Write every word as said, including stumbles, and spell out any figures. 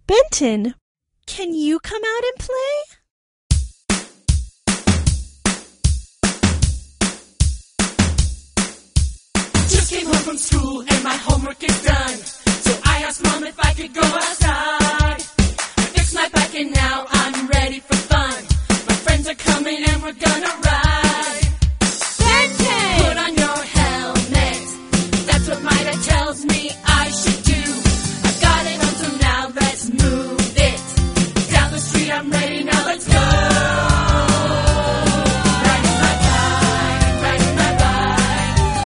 Benton, can you come out and play? Just came home from school and my homework is done. So I asked Mom if I could go outside. I fixed my bike and now I'm ready for fun. My friends are coming and we're gonna ride.